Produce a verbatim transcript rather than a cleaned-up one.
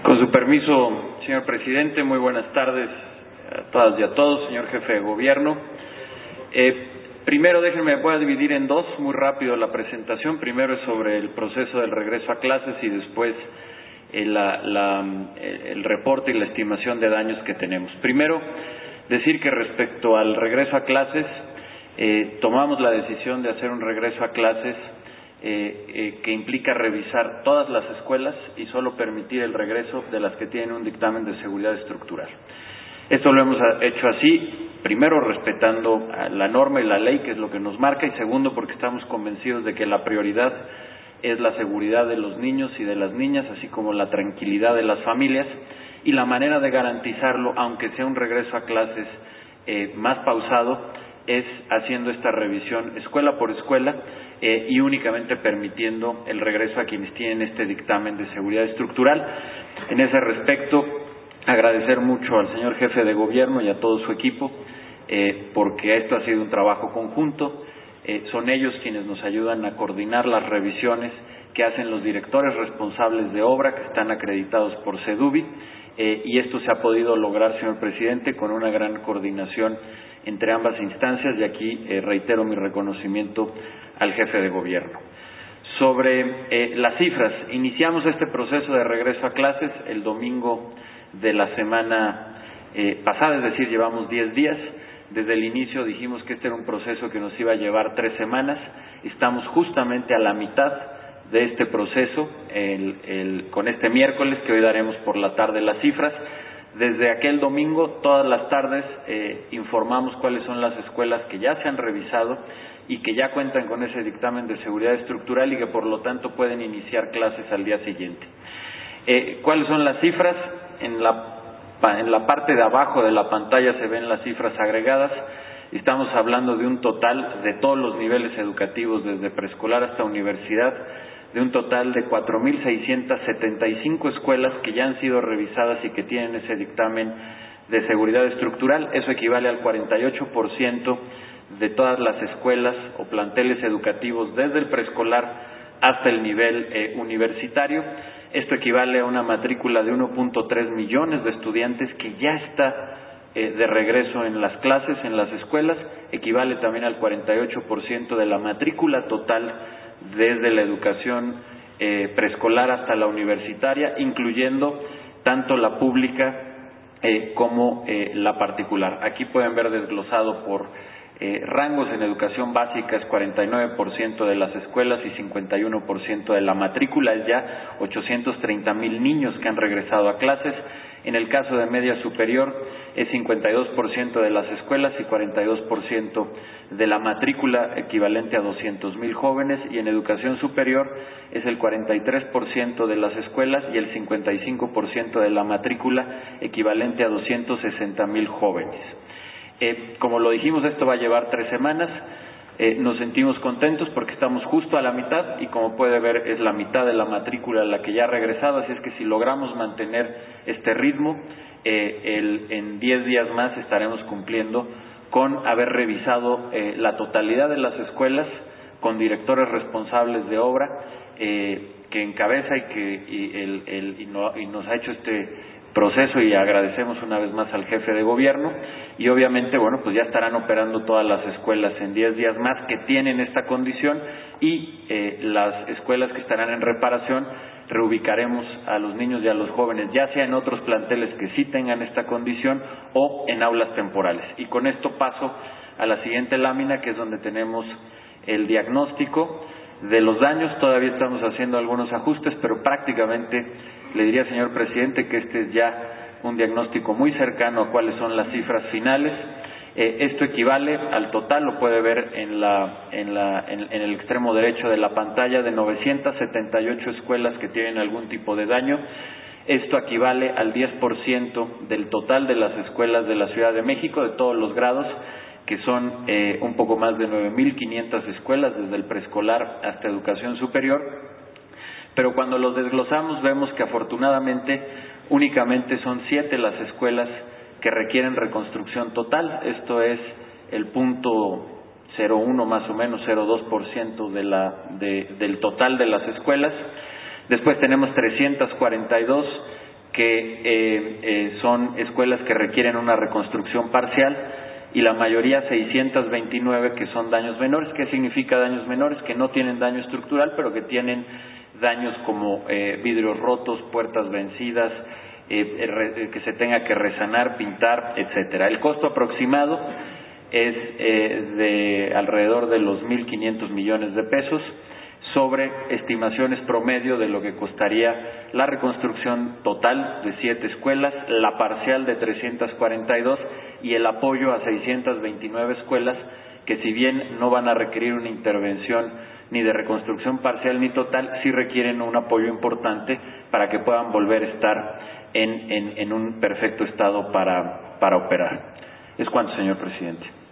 Con su permiso, señor presidente, muy buenas tardes a todas y a todos, señor jefe de gobierno. Eh, primero, déjenme, voy a dividir en dos muy rápido la presentación. Primero es sobre el proceso del regreso a clases y después eh, la, la, el reporte y la estimación de daños que tenemos. Primero, decir que respecto al regreso a clases, eh, tomamos la decisión de hacer un regreso a clases Eh, eh, que implica revisar todas las escuelas y solo permitir el regreso de las que tienen un dictamen de seguridad estructural. Esto lo hemos hecho así, primero respetando la norma y la ley, que es lo que nos marca, y segundo porque estamos convencidos de que la prioridad es la seguridad de los niños y de las niñas, así como la tranquilidad de las familias, y la manera de garantizarlo, aunque sea un regreso a clases eh, más pausado, es haciendo esta revisión escuela por escuela eh, y únicamente permitiendo el regreso a quienes tienen este dictamen de seguridad estructural. En ese respecto, agradecer mucho al señor jefe de gobierno y a todo su equipo, eh, porque esto ha sido un trabajo conjunto. Eh, son ellos quienes nos ayudan a coordinar las revisiones que hacen los directores responsables de obra que están acreditados por SEDUBI, eh, y esto se ha podido lograr, señor presidente, con una gran coordinación entre ambas instancias, y aquí eh, reitero mi reconocimiento al jefe de gobierno. Sobre eh, las cifras, iniciamos este proceso de regreso a clases el domingo de la semana eh, pasada, es decir, llevamos diez días. Desde el inicio dijimos que este era un proceso que nos iba a llevar tres semanas. Estamos justamente a la mitad de este proceso, el, el, con este miércoles, que hoy daremos por la tarde las cifras. Desde aquel domingo, todas las tardes, eh, informamos cuáles son las escuelas que ya se han revisado y que ya cuentan con ese dictamen de seguridad estructural y que por lo tanto pueden iniciar clases al día siguiente. Eh, ¿Cuáles son las cifras? En la, en la parte de abajo de la pantalla se ven las cifras agregadas. Estamos hablando de un total de todos los niveles educativos, desde preescolar hasta universidad, de un total de cuatro mil seiscientas setenta y cinco escuelas que ya han sido revisadas y que tienen ese dictamen de seguridad estructural. Eso equivale al cuarenta y ocho por ciento de todas las escuelas o planteles educativos desde el preescolar hasta el nivel eh, universitario. Esto equivale a una matrícula de uno punto tres millones de estudiantes que ya está eh, de regreso en las clases, en las escuelas. Equivale también al cuarenta y ocho por ciento de la matrícula total desde la educación eh, preescolar hasta la universitaria, incluyendo tanto la pública eh, como eh, la particular. Aquí pueden ver desglosado por eh, rangos. En educación básica es cuarenta y nueve por ciento de las escuelas y cincuenta y uno por ciento de la matrícula, es ya ochocientos treinta mil niños que han regresado a clases. En el caso de media superior es cincuenta y dos por ciento de las escuelas y cuarenta y dos por ciento de la matrícula, equivalente a doscientos mil jóvenes, y en educación superior es el cuarenta y tres por ciento de las escuelas y el cincuenta y cinco por ciento de la matrícula, equivalente a doscientos sesenta mil jóvenes. Eh, como lo dijimos, esto va a llevar tres semanas. Eh, nos sentimos contentos porque estamos justo a la mitad y, como puede ver, es la mitad de la matrícula la que ya ha regresado, así es que si logramos mantener este ritmo, eh, el, en diez días más estaremos cumpliendo con haber revisado eh, la totalidad de las escuelas con directores responsables de obra, eh, que encabeza y que y el, el, y no, y nos ha hecho este proceso, y agradecemos una vez más al jefe de gobierno. Y obviamente, bueno, pues ya estarán operando todas las escuelas en diez días más que tienen esta condición, y eh, las escuelas que estarán en reparación reubicaremos a los niños y a los jóvenes, ya sea en otros planteles que sí tengan esta condición o en aulas temporales. Y con esto paso a la siguiente lámina, que es donde tenemos el diagnóstico de los daños. Todavía estamos haciendo algunos ajustes, pero prácticamente le diría, señor presidente, que este es ya un diagnóstico muy cercano a cuáles son las cifras finales. Eh, esto equivale al total, lo puede ver en, la, en, la, en, en el extremo derecho de la pantalla, de novecientas setenta y ocho escuelas que tienen algún tipo de daño. Esto equivale al diez por ciento del total de las escuelas de la Ciudad de México, de todos los grados, que son eh, un poco más de nueve mil quinientas escuelas, desde el preescolar hasta educación superior. Pero cuando los desglosamos vemos que afortunadamente únicamente son siete las escuelas que requieren reconstrucción total. Esto es el punto cero uno más o menos, cero dos por ciento de la, de, del total de las escuelas. Después tenemos trescientas cuarenta y dos que eh, eh, son escuelas que requieren una reconstrucción parcial y la mayoría seiscientos veintinueve que son daños menores. ¿Qué significa daños menores? Que no tienen daño estructural, pero que tienen daños como eh, vidrios rotos, puertas vencidas, eh, re, que se tenga que resanar, pintar, etcétera. El costo aproximado es eh, de alrededor de los mil quinientos millones de pesos, sobre estimaciones promedio de lo que costaría la reconstrucción total de siete escuelas, la parcial de trescientos cuarenta y dos y el apoyo a seiscientas veintinueve escuelas que, si bien no van a requerir una intervención ni de reconstrucción parcial ni total, sí requieren un apoyo importante para que puedan volver a estar en, en, en un perfecto estado para, para operar. Es cuanto, señor presidente.